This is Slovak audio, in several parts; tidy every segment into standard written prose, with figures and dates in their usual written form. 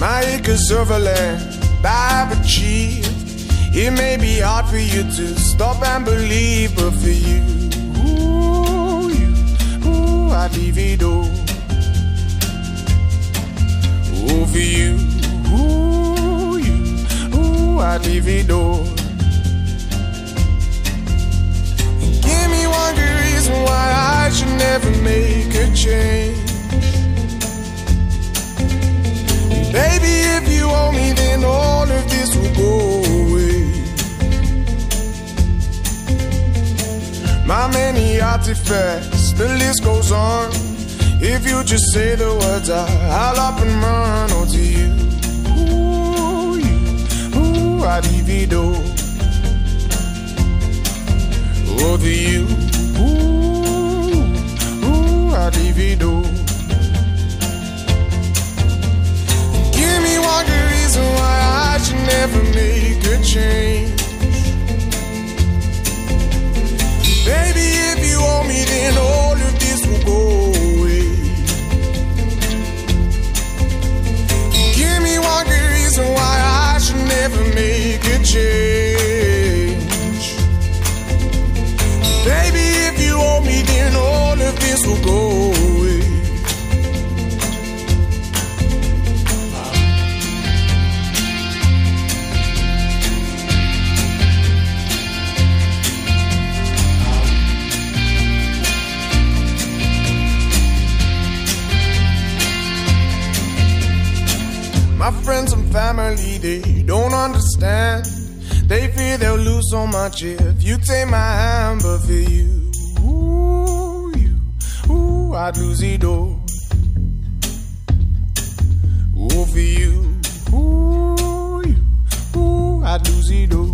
My acres of land I've achieved. It may be hard for you to stop and believe, but for you, I'd leave it all. Oh, for you, I'd leave it all. Give me one good reason why I should never make a change. Baby, if you owe me, then all of this will go away. My many artifacts, the list goes on. If you just say the words, I'll up and run. Oh, to you, I'd leave it all. Oh, to you, I'd leave it all. Give me one good reason why I should never make a change. Baby, if you owe me, then all of this will go away. Give me one good reason why I should never make a change. Baby, if you owe me, then all of this will go away. My friends and family, they don't understand. They fear they'll lose so much if you take my hand. But for you, I'd lose it all. Oh, for you, I'd lose it all.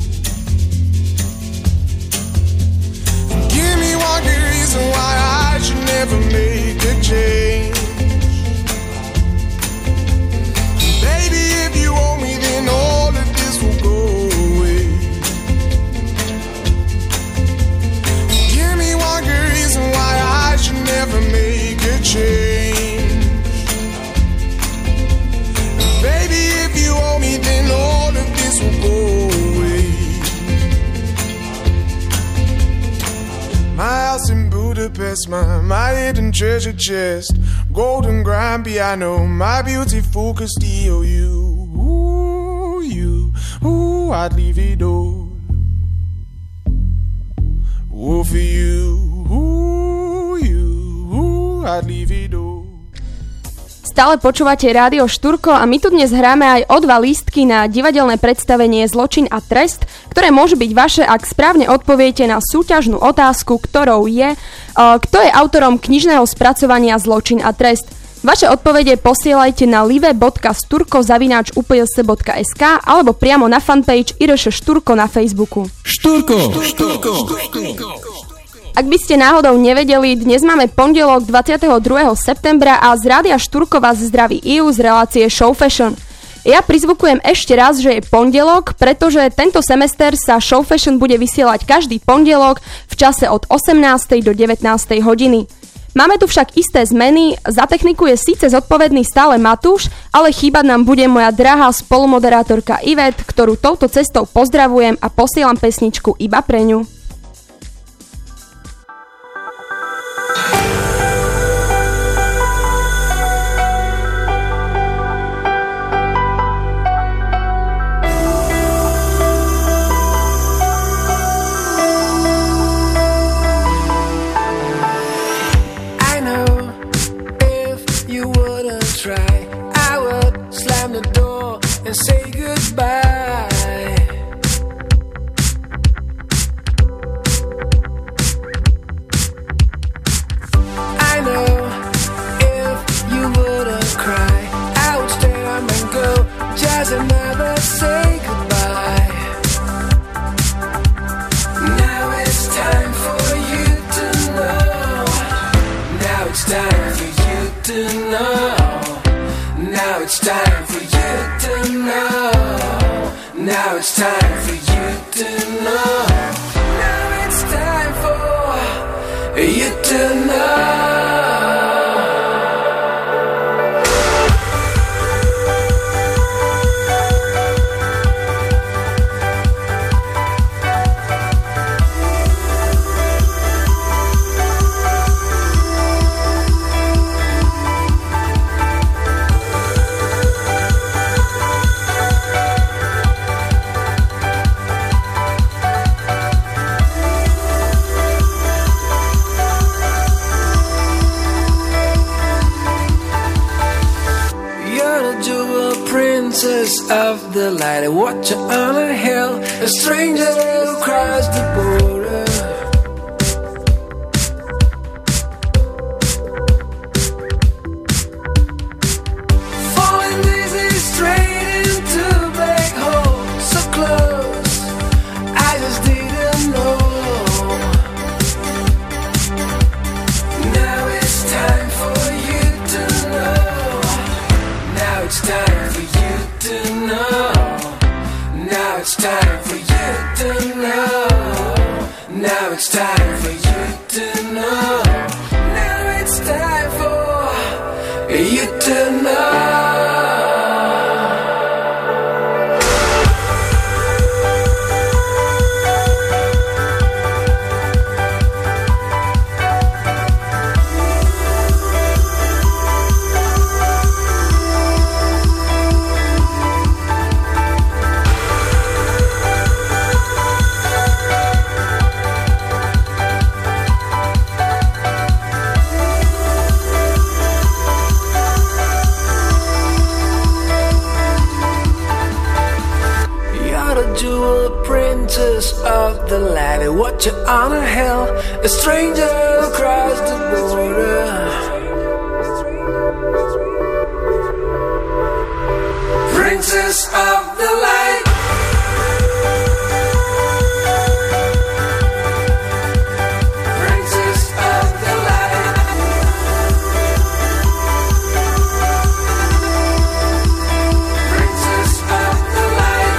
Give me one good reason why I should never make a change. Baby, if you owe me, then all of this will go away. Give me one good reason why I should never make a change. Baby, if you owe me, then all of this will go away. My house in Budapest, my hidden treasure chest, golden grand piano, my beautiful Castillo. I'd leave it all. Oh, for you, I'd leave it all. Stále počúvate Rádio Štúrko a my tu dnes hráme aj o 2 lístky na divadelné predstavenie Zločin a trest, ktoré môžu byť vaše, ak správne odpoviete na súťažnú otázku, ktorou je, kto je autorom knižného spracovania Zločin a trest. Vaše odpovede posielajte na live.sturko@upls.sk alebo priamo na fanpage IRŠ Štúrko na Facebooku. Štúrko. Ak by ste náhodou nevedeli, dnes máme pondelok 22. septembra a z Rádia Štúrko vás zdraví Iu z relácie Show Fashion. Ja prizvukujem ešte raz, že je pondelok, pretože tento semester sa Show Fashion bude vysielať každý pondelok v čase od 18. do 19. hodiny. Máme tu však isté zmeny, za techniku je síce zodpovedný stále Matúš, ale chýbať nám bude moja drahá spolumoderátorka Ivet, ktorú touto cestou pozdravujem a posielam pesničku iba pre ňu. Say goodbye. I know if you wouldn't cry, I would stay on and go just another say goodbye. Now it's time for you to know. Now it's time for you to know. Now it's time for you to know. Now it's time for you to know. Now it's time for you to know. princess of the light, a watcher on a hill, a stranger who crossed the border. Falling dizzy straight into a black hole, so close, I just didn't know. Now it's time for you to know. Now it's time for you to know. Now it's time for you to know. Now it's time for you to know. Now it's time for you to know. Of the light, a watcher on a hill, a stranger across the border. Princess of the light. Princess of the light. Princess of the light.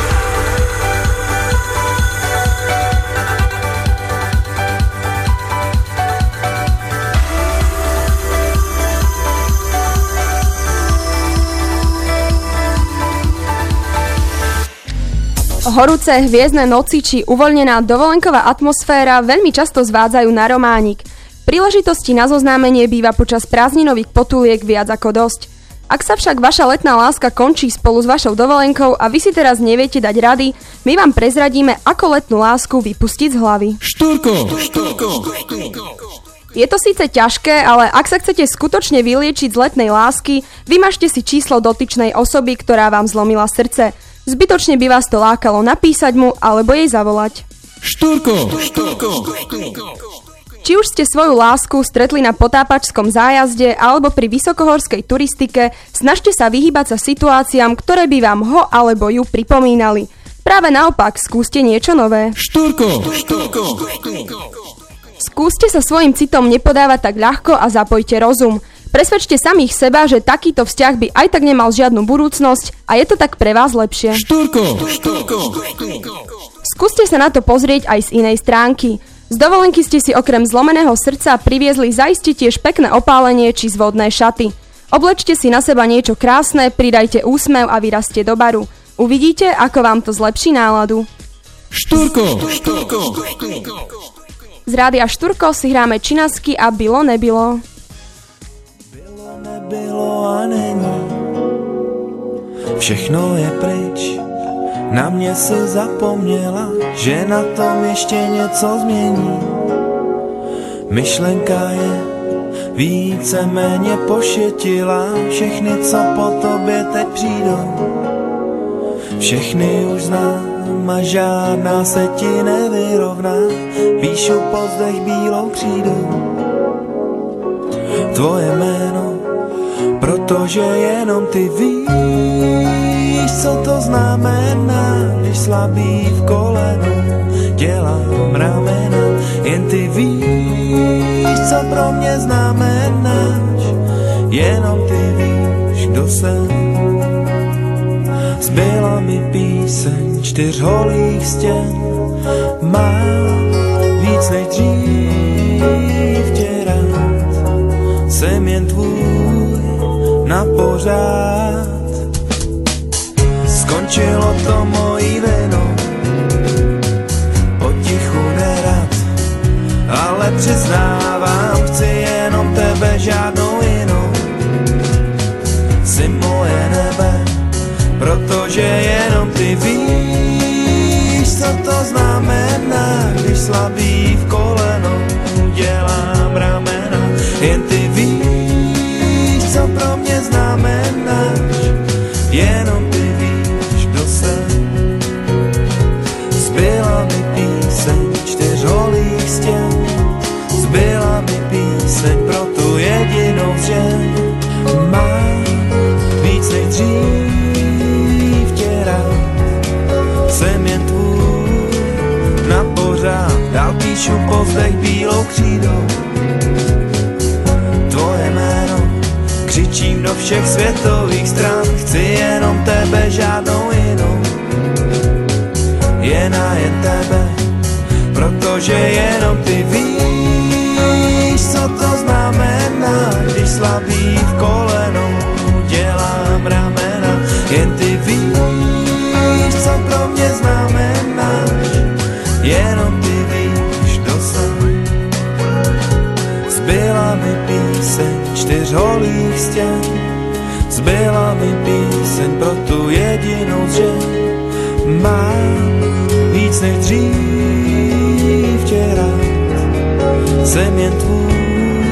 Horúce hviezdne noci či uvoľnená dovolenková atmosféra veľmi často zvádzajú na románik. Príležitosti na zoznámenie býva počas prázdninových potuliek viac ako dosť. Ak sa však vaša letná láska končí spolu s vašou dovolenkou a vy si teraz neviete dať rady, my vám prezradíme, ako letnú lásku vypustiť z hlavy. Štúrko! Je to síce ťažké, ale ak sa chcete skutočne vyliečiť z letnej lásky, vymažte si číslo dotyčnej osoby, ktorá vám zlomila srdce. Zbytočne by vás to lákalo napísať mu alebo jej zavolať. Štúrko! Či už ste svoju lásku stretli na potápačskom zájazde alebo pri vysokohorskej turistike, snažte sa vyhýbať sa situáciám, ktoré by vám ho alebo ju pripomínali. Práve naopak, skúste niečo nové. Štúrko! Skúste sa svojim citom nepodávať tak ľahko a zapojte rozum. Presvedčte samých seba, že takýto vzťah by aj tak nemal žiadnu budúcnosť a je to tak pre vás lepšie. Štúrko! Skúste sa na to pozrieť aj z inej stránky. Z dovolenky ste si okrem zlomeného srdca priviezli zaiste tiež pekné opálenie či zvodné šaty. Oblečte si na seba niečo krásne, pridajte úsmev a vyrazte do baru. Uvidíte, ako vám to zlepší náladu. Štúrko! Z rádia Štúrko si hráme Činasky a Bylo nebylo. Nebylo a není, všechno je pryč, na mě si zapomněla, že na tom ještě něco změní. Myšlenka je víceméně pošetila, všechny, co po tobě teď přijdou, všechny už znám a žádná se ti nevyrovná, píšu pozdech bílou křídou tvoje jméno, protože jenom ty víš, co to znamená, když slabý v kolenu dělám ramena. Jen ty víš, co pro mě znamenáš, jenom ty víš, kdo jsem. Zbyla mi píseň 4 holých stěn, mám víc než dřív tě rád, jsem jen tvůj na pořád. Skončilo to mojí vinou, potichu nerad, ale přiznávám, chci jenom tebe, žádnou jinou. Jsi moje nebe, protože jenom ty víš, co to znamená, když slabý v koleno dělám ramena. Jen ty víš, co pro mě znamenáš, jenom ty než dřív tě rád. Jsem jen tvůj na pořád, dál píšu pozdech bílou křídou. Tvoje jméno křičím do všech světových stran, chci jenom tebe, žádnou jinou. Jen a jen tebe, protože jenom ty víš, co to znamená, když slabý v kolenou dělám ramena. Jen ty víš, co pro mě znamenáš, jenom ty víš, dosaň. Zbyla mi píseň 4 holých stěn, zbyla mi píseň pro tu jedinou z žen. Mám víc než dřív tě rád, jsem jen tvůj.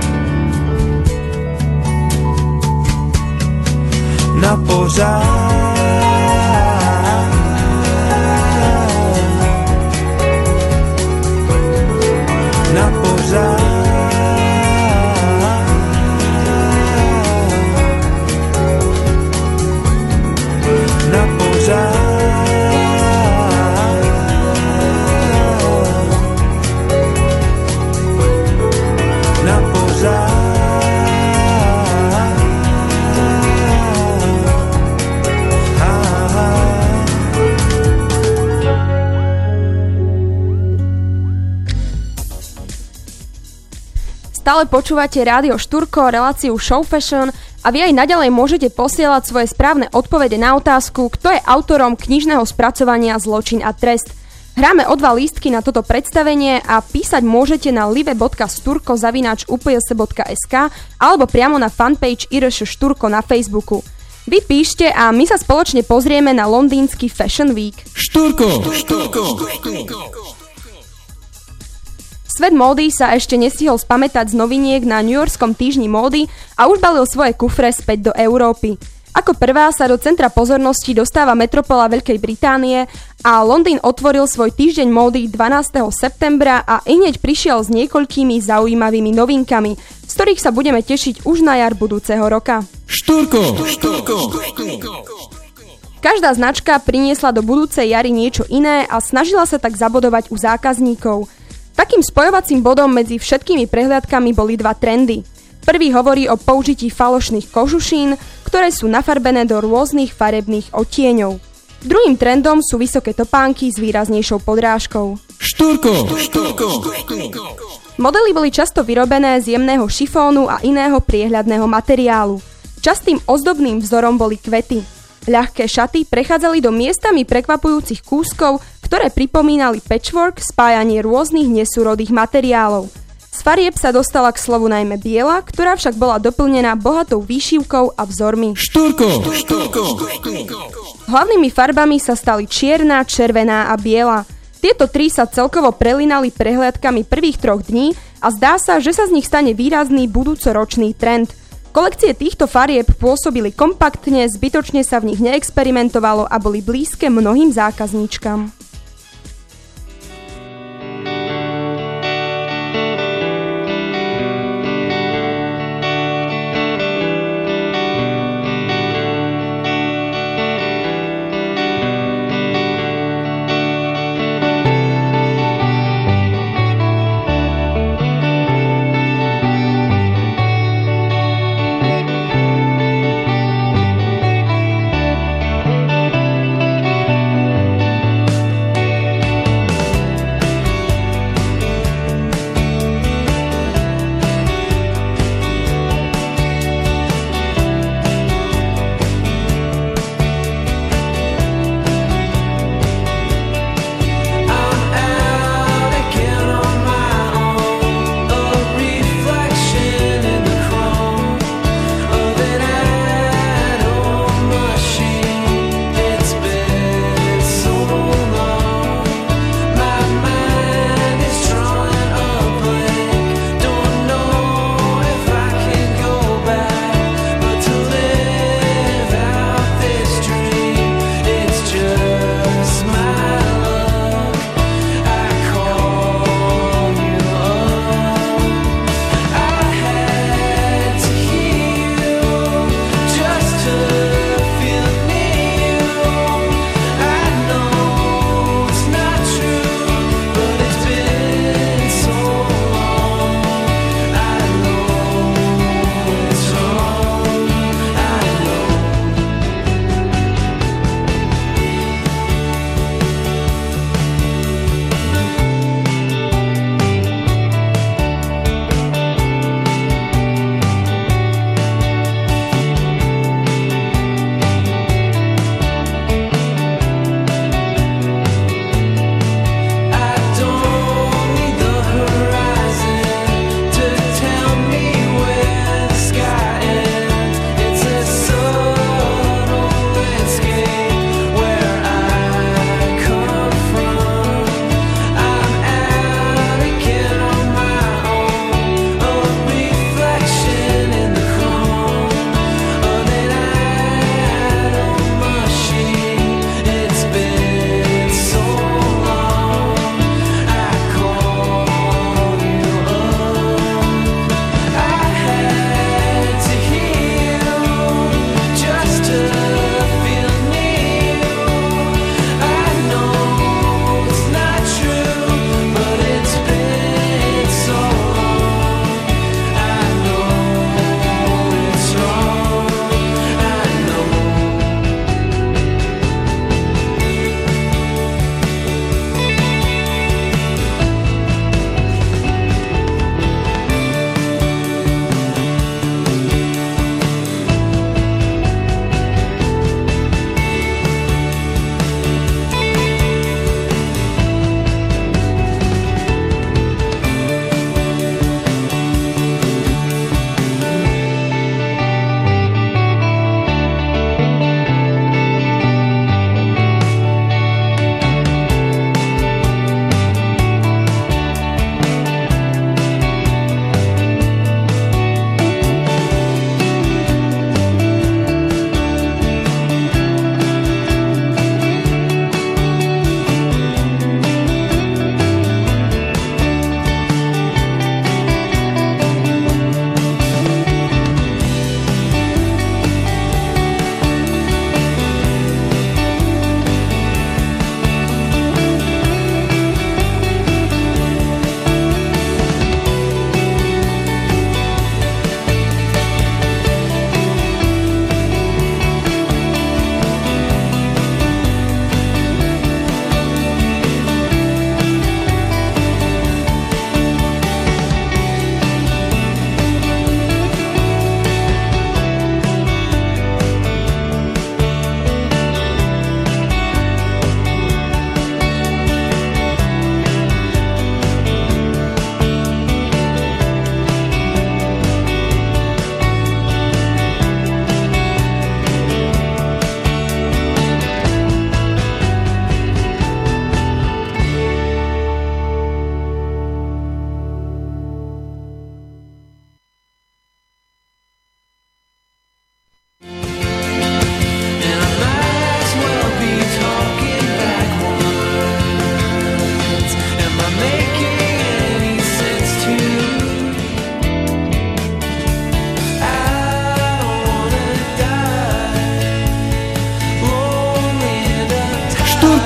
Na pořád. Na pořád. Na pořád. Na pořád. Stále počúvate Rádio Štúrko, reláciu Show Fashion a vy aj naďalej môžete posielať svoje správne odpovede na otázku, kto je autorom knižného spracovania Zločin a trest. Hráme o 2 lístky na toto predstavenie a písať môžete na live.sturko@upjs.sk alebo priamo na fanpage IRŠ Štúrko na Facebooku. Vy píšte a my sa spoločne pozrieme na londýnsky Fashion Week. Štúrko. Svet módy sa ešte nestihol spamätať z noviniek na newyorskom týždni módy a už balil svoje kufre späť do Európy. Ako prvá sa do centra pozornosti dostáva metropola Veľkej Británie a Londýn otvoril svoj týždeň módy 12. septembra a hneď prišiel s niekoľkými zaujímavými novinkami, z ktorých sa budeme tešiť už na jar budúceho roka. Štúrko. Každá značka priniesla do budúcej jary niečo iné a snažila sa tak zabodovať u zákazníkov. Takým spojovacím bodom medzi všetkými prehliadkami boli 2 trendy. Prvý hovorí o použití falošných kožušín, ktoré sú nafarbené do rôznych farebných odtieňov. Druhým trendom sú vysoké topánky s výraznejšou podrážkou. Štúrko. Modely boli často vyrobené z jemného šifónu a iného priehľadného materiálu. Častým ozdobným vzorom boli kvety. Ľahké šaty prechádzali do miestami prekvapujúcich kúskov, ktoré pripomínali patchwork, spájanie rôznych nesúrodých materiálov. Z farieb sa dostala k slovu najmä biela, ktorá však bola doplnená bohatou výšivkou a vzormi. Štúrko. Hlavnými farbami sa stali čierna, červená a biela. Tieto 3 sa celkovo prelinali prehliadkami prvých 3 dní a zdá sa, že sa z nich stane výrazný budúcoročný trend. Kolekcie týchto farieb pôsobili kompaktne, zbytočne sa v nich neexperimentovalo a boli blízke mnohým zákazníčkam.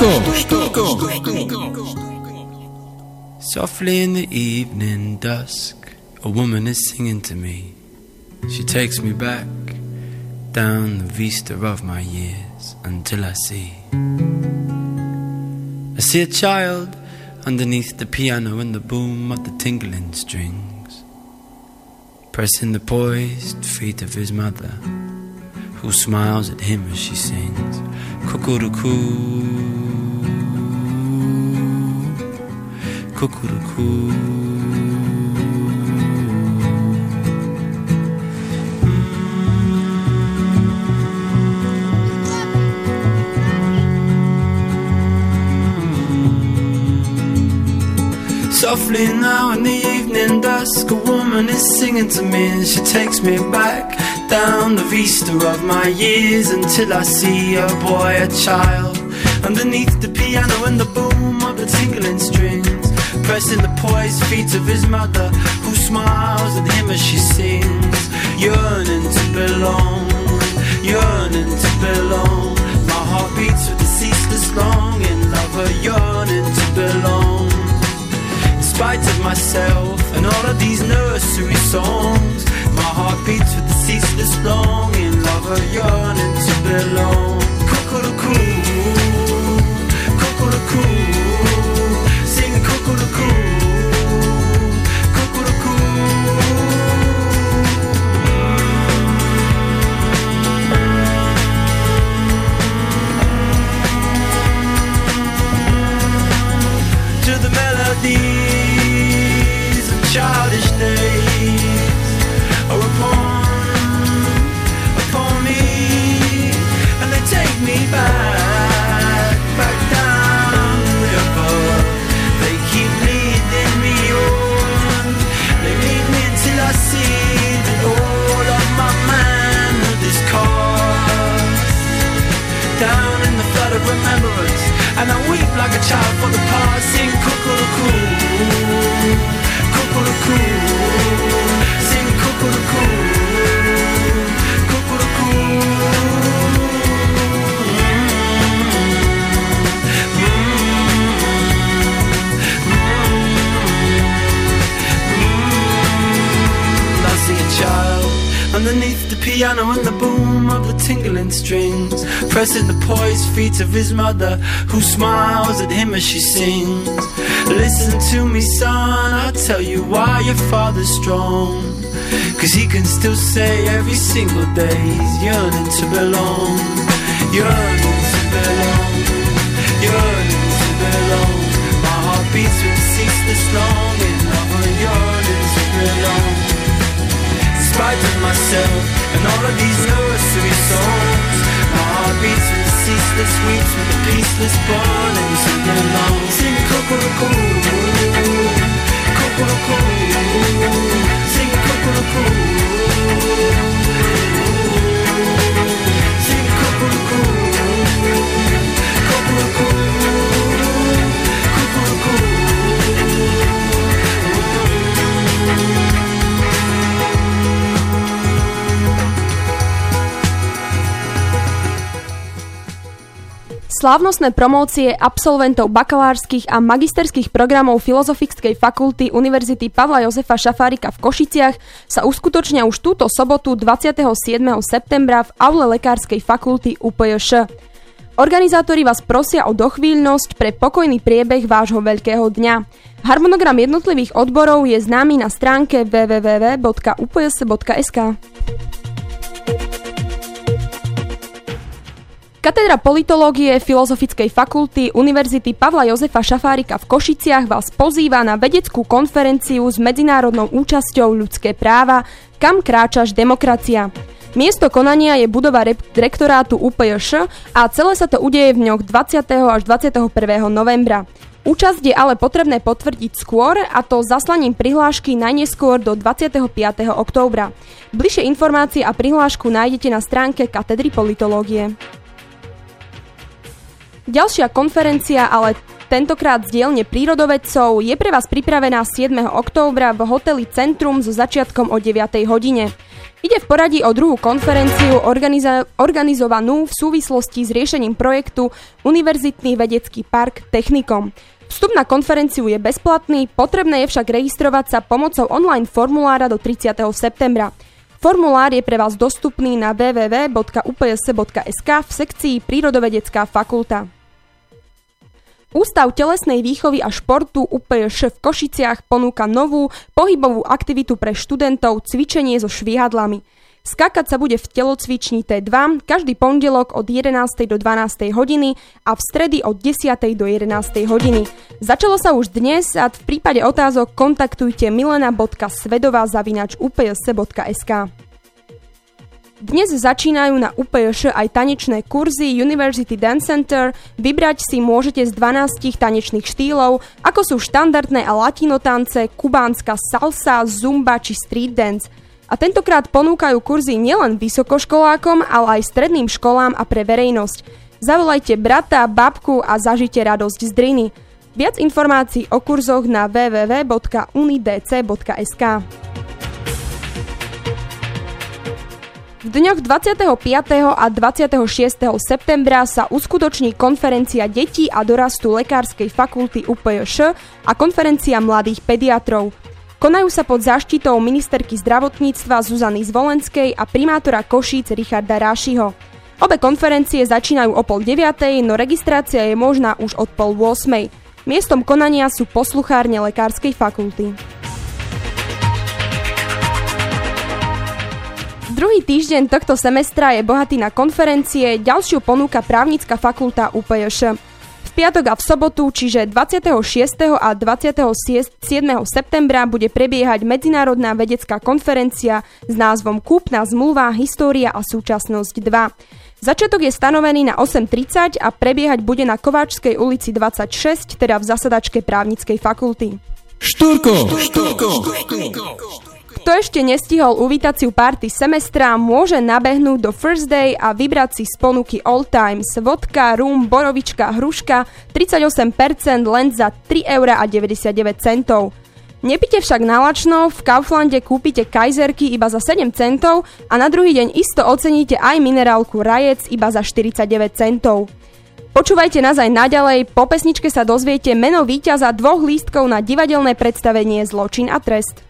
Softly in the evening dusk, a woman is singing to me. She takes me back down the vista of my years until I see a child underneath the piano and the boom of the tingling strings, pressing the poised feet of his mother, who smiles at him as she sings cuckoo-coo, cuckoo-coo. Softly now in the evening dusk, a woman is singing to me, and she takes me back down the vista of my years until I see a boy, a child, underneath the piano and the boom of the tingling strings, pressing the poised feet of his mother, who smiles at him as she sings, yearning to belong, yearning to belong. My heart beats with the ceaseless longing of her yearning to belong. In spite of myself and all of these nursery songs, my heart beats with the ceaseless longing of her yearning to belong. Cuckoo-coo, cuckoo-coo, sing cuckoo-coo, cuckoo-coo. To the melody childish days are upon me, and they take me back down the river. They keep leading me on, they lead me until I see that all of my manhood is cast down in the flood of remembrance, and I weep like a child for the past. Sing cuckoo-coo, cuckoo-coo, sing cuckoo-coo, cuckoo-coo. I see a child underneath the piano and the boom of the tingling strings, pressing the poised feet of his mother, who smiles at him as she sings. Listen to me, son, I'll tell you why your father's strong, 'cause he can still say every single day he's yearning to belong, yearning to belong, yearning to belong. My heart beats with the ceaseless longing of a yearning to belong. In spite of myself and all of these nursery songs, my heart beats with the ceaseless weeps, with the peaceless burning to belong. Sing cuckoo-coo, cuckoo-coo, sing cuckoo-coo, sing cuckoo-coo, cuckoo-coo, cuckoo-coo. Slávnostné promócie absolventov bakalárskych a magisterských programov Filozofickej fakulty Univerzity Pavla Jozefa Šafárika v Košiciach sa uskutočnia už túto sobotu 27. septembra v aule Lekárskej fakulty UPJŠ. Organizátori vás prosia o dochvíľnosť pre pokojný priebeh vášho veľkého dňa. Harmonogram jednotlivých odborov je známy na stránke www.upjs.sk. Katedra politológie Filozofickej fakulty Univerzity Pavla Jozefa Šafárika v Košiciach vás pozýva na vedeckú konferenciu s medzinárodnou účasťou Ľudské práva, kam kráčaš demokracia. Miesto konania je budova rektorátu UPJŠ a celé sa to udeje v dňoch 20. až 21. novembra. Účasť je ale potrebné potvrdiť skôr, a to zaslaním prihlášky najneskôr do 25. októbra. Bližšie informácie a prihlášku nájdete na stránke Katedry politológie. Ďalšia konferencia, ale tentokrát z dielne prírodovedcov, je pre vás pripravená 7. októbra v hoteli Centrum so začiatkom o 9. hodine. Ide v poradí o druhú konferenciu organizovanú v súvislosti s riešením projektu Univerzitný vedecký park Technikom. Vstup na konferenciu je bezplatný, potrebné je však registrovať sa pomocou online formulára do 30. septembra. Formulár je pre vás dostupný na www.upjs.sk v sekcii Prírodovedecká fakulta. Ústav telesnej výchovy a športu UPŠ v Košiciach ponúka novú pohybovú aktivitu pre študentov cvičenie so švihadlami. Skákať sa bude v telocvični T2 každý pondelok od 11. do 12. hodiny a v stredy od 10. do 11. hodiny. Začalo sa už dnes a v prípade otázok kontaktujte milena.svedová@upjs.sk. Dnes začínajú na UPŠ aj tanečné kurzy University Dance Center. Vybrať si môžete z 12 tanečných štýlov, ako sú štandardné a latinotance, kubánska salsa, zumba či street dance. A tentokrát ponúkajú kurzy nielen vysokoškolákom, ale aj stredným školám a pre verejnosť. Zavolajte brata, babku a zažite radosť z Driny. Viac informácií o kurzoch na www.unidc.sk. V dňoch 25. a 26. septembra sa uskutoční konferencia detí a dorastu Lekárskej fakulty UPŠ a konferencia mladých pediatrov. Konajú sa pod záštitou ministerky zdravotníctva Zuzany Zvolenskej a primátora Košíc Richarda Rášiho. Obe konferencie začínajú o 8:30, no registrácia je možná už od 7:30. Miestom konania sú posluchárne Lekárskej fakulty. Druhý týždeň tohto semestra je bohatý na konferencie, ďalšiu ponúka právnická fakulta UPŠ. V piatok a v sobotu, čiže 26. a 27. septembra bude prebiehať medzinárodná vedecká konferencia s názvom Kúpna zmluva, história a súčasnosť 2. Začiatok je stanovený na 8:30 a prebiehať bude na Kováčskej ulici 26, teda v zasadačke právnickej fakulty. Štúrko. Kto ešte nestihol uvítaciu party semestra, môže nabehnúť do First Day a vybrať si z ponuky All Times, vodka, rum, borovička, hruška, 38% len za 3,99 €. Nepite však nalačno, v Kauflande kúpite kajzerky iba za 7 centov a na druhý deň isto oceníte aj minerálku Rajec iba za 49 centov. Počúvajte nás aj naďalej, po pesničke sa dozviete meno víťaza 2 lístkov na divadelné predstavenie Zločin a trest.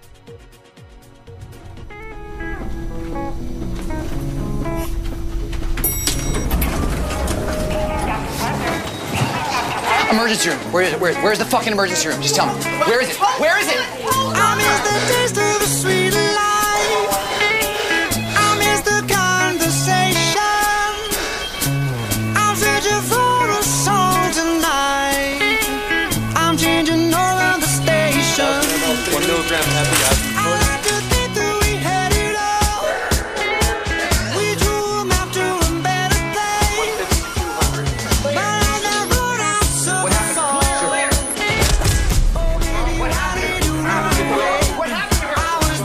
Emergency room. Where's the fucking emergency room? Just tell me. Where is it? Where is it? I miss the taste of the sweet life. I miss the conversation. I'm searching for a song tonight. I'm changing all of the stations. 1 milligram happy acid. I like to think that we had it all. We drew a map to a better place. But I never got so far. Oh, baby, how did you run away? I was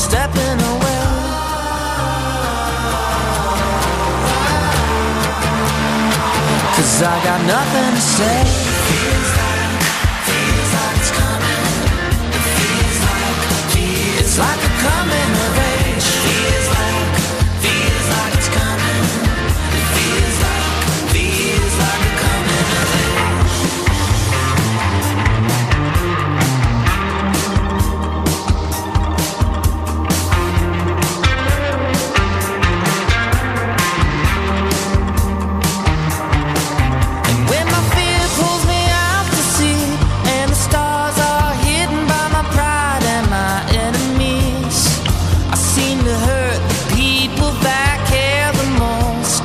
stepping away. Cause I got nothing to say. Feels like it's coming. It feels like a coming of age. Feels like it's coming. It feels like a coming of age. And when my fear pulls me out to sea, and the stars are hidden by my pride and my enemies, I seem to hurt the people that care the most.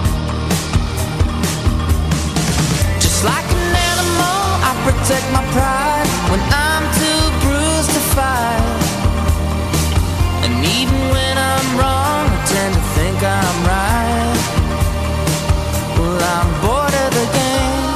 Just like an animal, I protect my pride when I'm too bruised to fight. And even when I'm wrong, I tend to think I'm right. Well, I'm bored of the game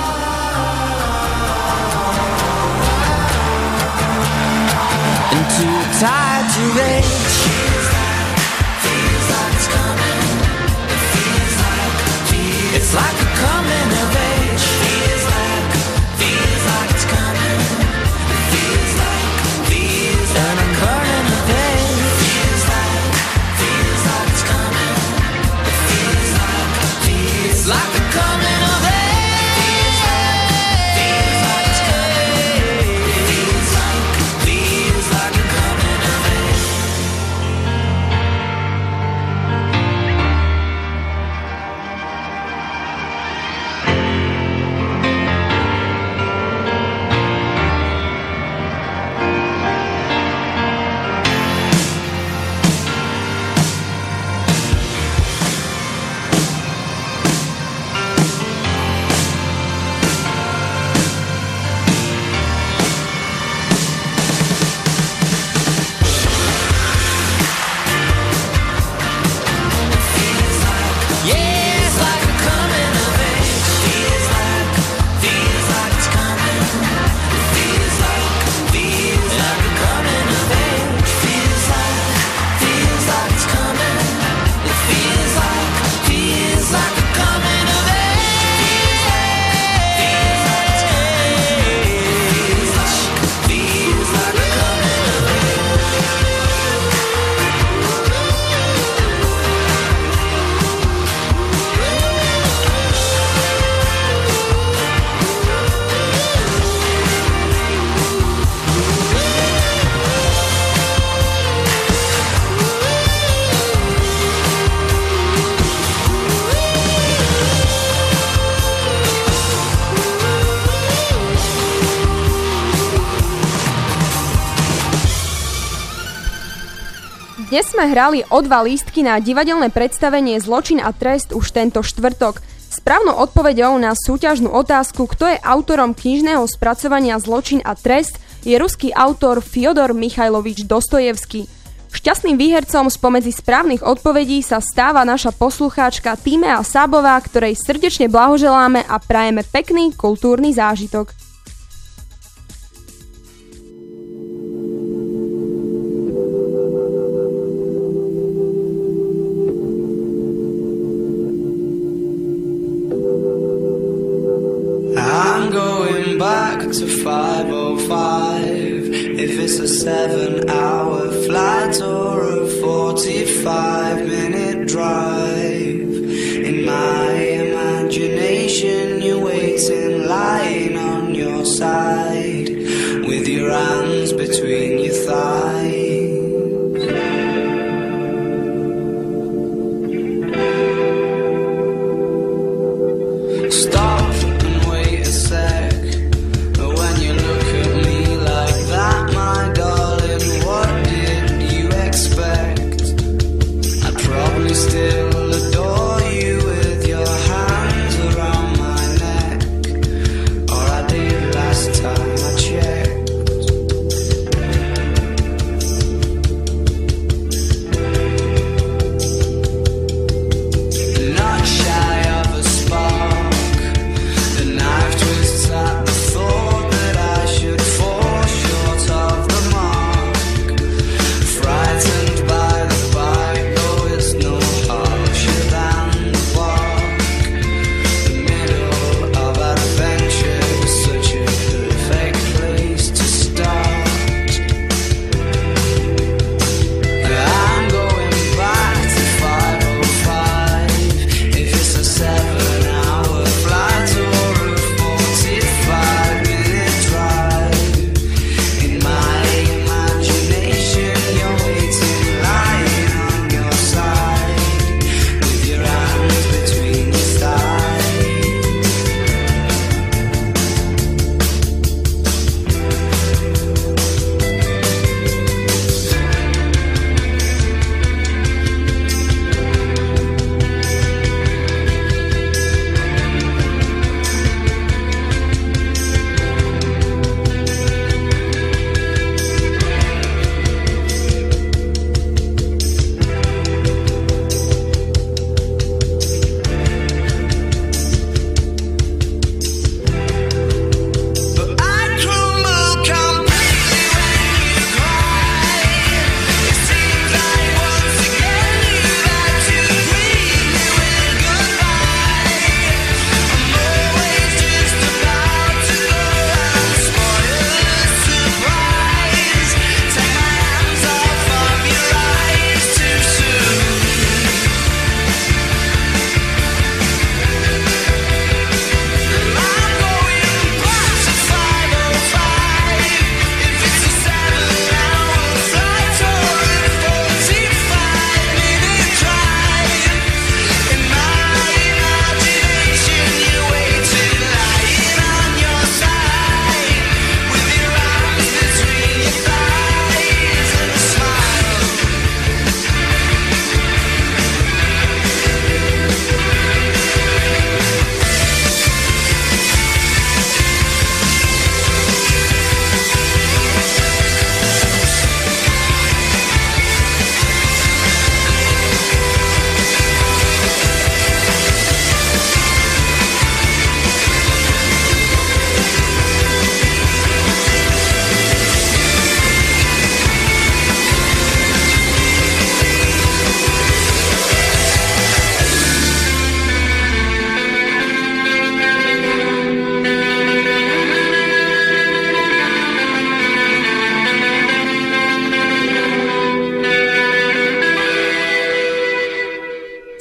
and too tired to rage. Feels like it's coming. It feels like a coming of age. Feels like it's coming. It feels like and I'm burning the page. Feels like it's coming. It feels like a coming of age. Feels like it's coming. Feels like a coming of age. Dnes sme hrali o 2 lístky na divadelné predstavenie Zločin a trest už tento štvrtok. Správnou odpoveďou na súťažnú otázku, kto je autorom knižného spracovania Zločin a trest, je ruský autor Fjodor Michajlovič Dostojevský. Šťastným výhercom spomedzi správnych odpovedí sa stáva naša poslucháčka Tímea Sábová, ktorej srdečne blahoželáme a prajeme pekný kultúrny zážitok. I'm going back to 5:05. If it's a 7-hour flight or a 45-minute drive, in my imagination you're waiting, lying on your side, with your hands between your thighs. Stop and wait a sec. When you look at me like that, my darling, what did you expect? I'd probably still adore you with your hands around my neck, or I did last time I checked.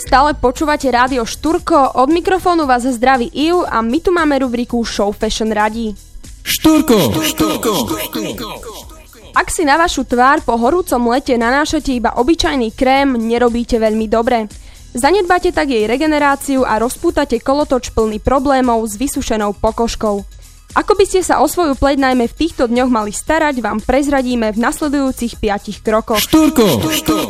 Stále počúvate rádio Štúrko, od mikrofónu vás zdraví Iu a my tu máme rubriku Show Fashion radí. Štúrko. Ak si na vašu tvár po horúcom lete nanášate iba obyčajný krém, nerobíte veľmi dobre. Zanedbáte tak jej regeneráciu a rozpútate kolotoč plný problémov s vysušenou pokožkou. Ako by ste sa o svoju pleť najmä v týchto dňoch mali starať, vám prezradíme v nasledujúcich 5 krokoch. Štúrko.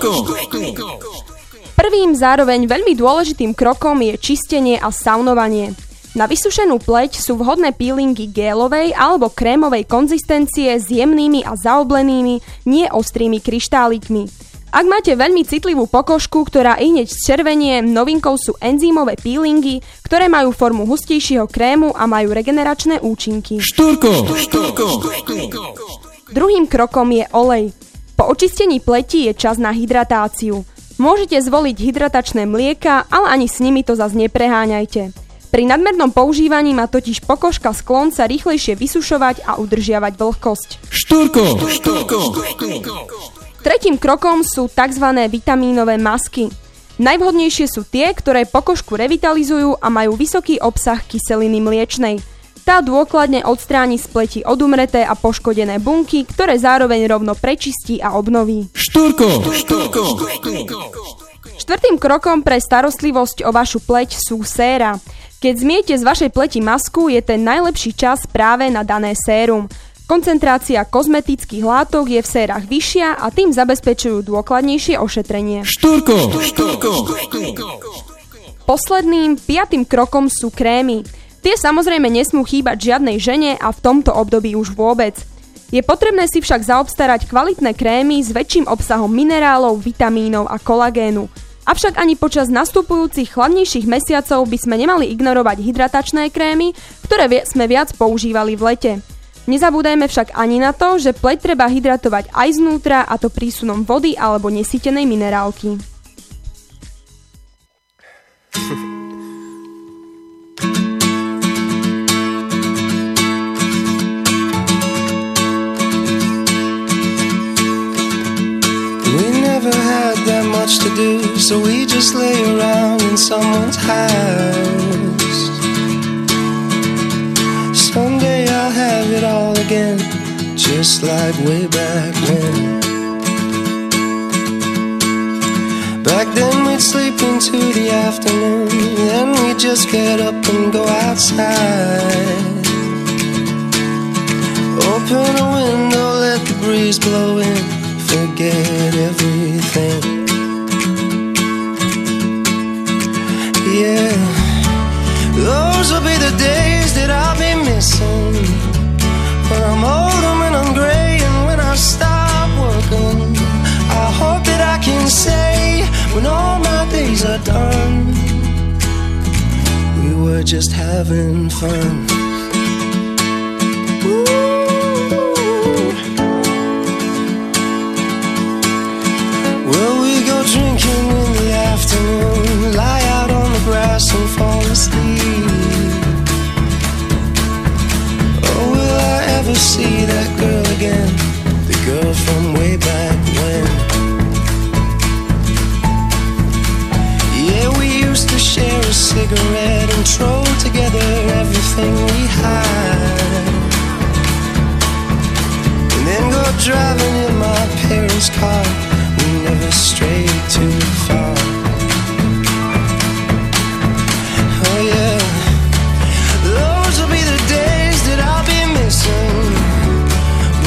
Prvým zároveň veľmi dôležitým krokom je čistenie a saunovanie. Na vysušenú pleť sú vhodné peelingy gélovej alebo krémovej konzistencie s jemnými a zaoblenými, nie ostrými kryštálikmi. Ak máte veľmi citlivú pokožku, ktorá ihneď červenie, novinkou sú enzymové peelingy, ktoré majú formu hustejšieho krému a majú regeneračné účinky. Štúrko. Druhým krokom je olej. Po očistení pleti je čas na hydratáciu. Môžete zvoliť hydratačné mlieka, ale ani s nimi to zas nepreháňajte. Pri nadmernom používaní má totiž pokožka sklon sa rýchlejšie vysušovať a udržiavať vlhkosť. Štúrko. Tretím krokom sú tzv. Vitamínové masky. Najvhodnejšie sú tie, ktoré pokožku revitalizujú a majú vysoký obsah kyseliny mliečnej. Tá dôkladne odstráni z pleti odumreté a poškodené bunky, ktoré zároveň rovno prečistí a obnoví. Štúrko. Štvrtým krokom pre starostlivosť o vašu pleť sú séra. Keď zmiete z vašej pleti masku, je ten najlepší čas práve na dané sérum. Koncentrácia kozmetických látok je v sérach vyššia a tým zabezpečujú dôkladnejšie ošetrenie. Štúrko. Posledným, 5. krokom sú krémy. Tie samozrejme nesmú chýbať žiadnej žene a v tomto období už vôbec. Je potrebné si však zaobstarať kvalitné krémy s väčším obsahom minerálov, vitamínov a kolagénu. Avšak ani počas nastupujúcich chladnejších mesiacov by sme nemali ignorovať hydratačné krémy, ktoré sme viac používali v lete. Nezabúdajme však ani na to, že pleť treba hydratovať aj znútra, a to prísunom vody alebo nesýtenej minerálky. To do, so we just lay around in someone's house. Someday I'll have it all again, just like way back when. Back then we'd sleep into the afternoon, then we'd just get up and go outside. Open a window, let the breeze blow in, forget everything. Yeah, those will be the days that I'll be missing, when I'm old and when I'm gray and when I stop working. I hope that I can say, when all my days are done, we were just having fun. Well, we go drinking in the afternoon, lie out on the grass and fall asleep. Oh, will I ever see that girl again, the girl from way back when? Yeah, we used to share a cigarette and throw together everything we had, and then go driving in my parents' car. We never strayed too far. Oh yeah, those will be the days that I'll be missing,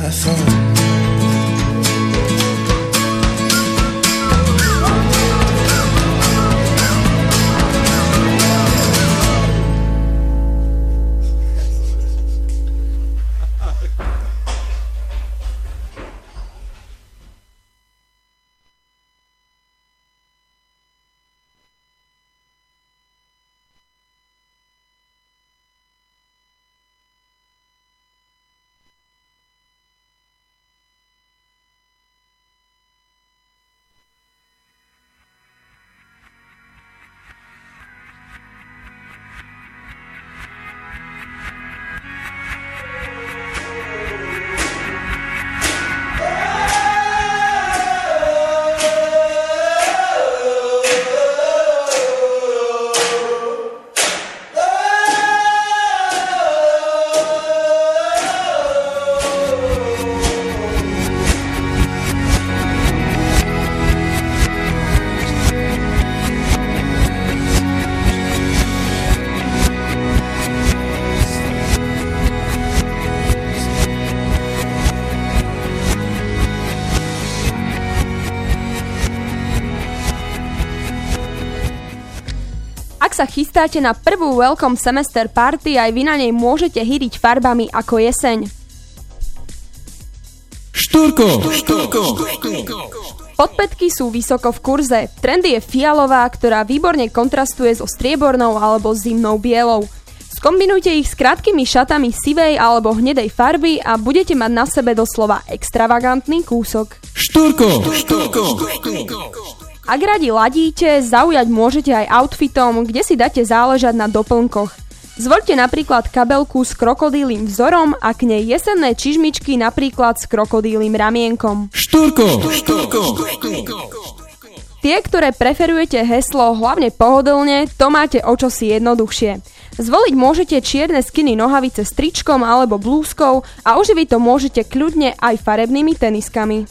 have fun. Ak sa chystáte na prvú Welcome Semester Party, aj vy na nej môžete hyriť farbami ako jeseň. Štúrko. Podpätky sú vysoko v kurze. Trendy je fialová, ktorá výborne kontrastuje so striebornou alebo zimnou bielou. Skombinujte ich s krátkými šatami sivej alebo hnedej farby a budete mať na sebe doslova extravagantný kúsok. Štúrko. Ak radi ladíte, zaujať môžete aj outfitom, kde si dáte záležať na doplnkoch. Zvoľte napríklad kabelku s krokodílym vzorom a k nej jesenné čižmičky napríklad s krokodílym ramienkom. Štúrko. Tie, ktoré preferujete heslo hlavne pohodlne, to máte o čosi jednoduchšie. Zvoliť môžete čierne skinny nohavice s tričkom alebo blúzkou a uživiť to môžete kľudne aj farebnými teniskami.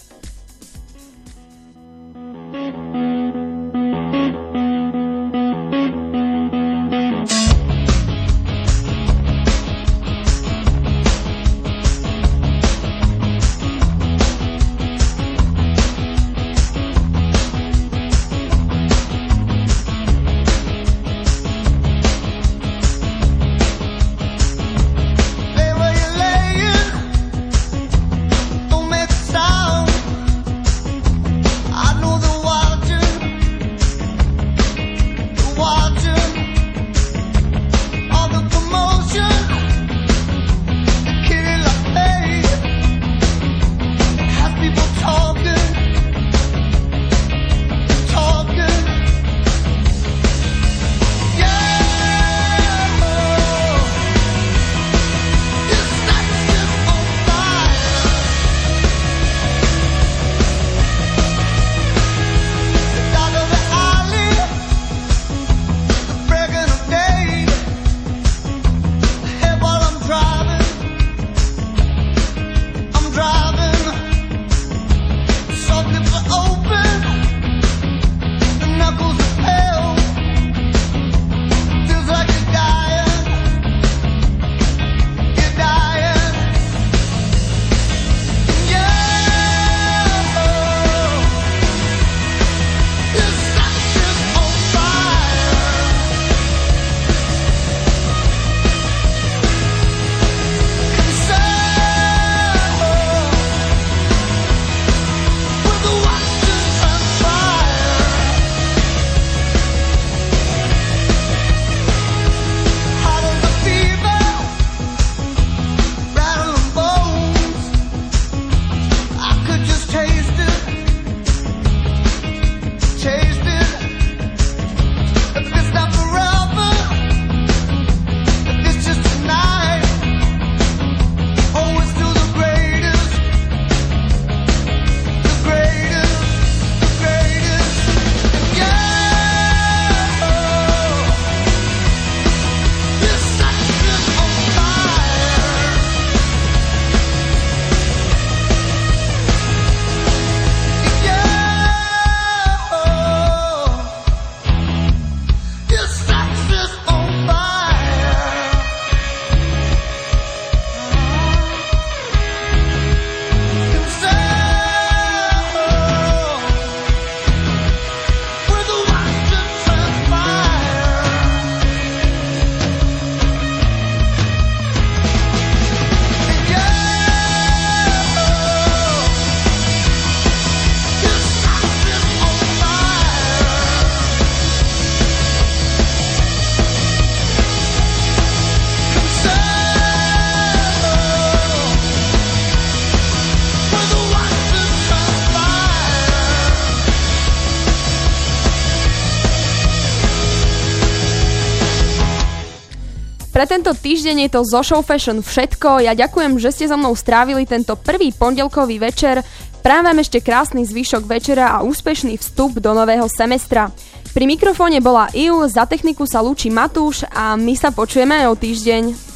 Pre tento týždeň je to zo Show Fashion všetko. Ja ďakujem, že ste so mnou strávili tento prvý pondelkový večer. Prajem vám ešte krásny zvyšok večera a úspešný vstup do nového semestra. Pri mikrofóne bola Iu, za techniku sa lúči Matúš a my sa počujeme o týždeň.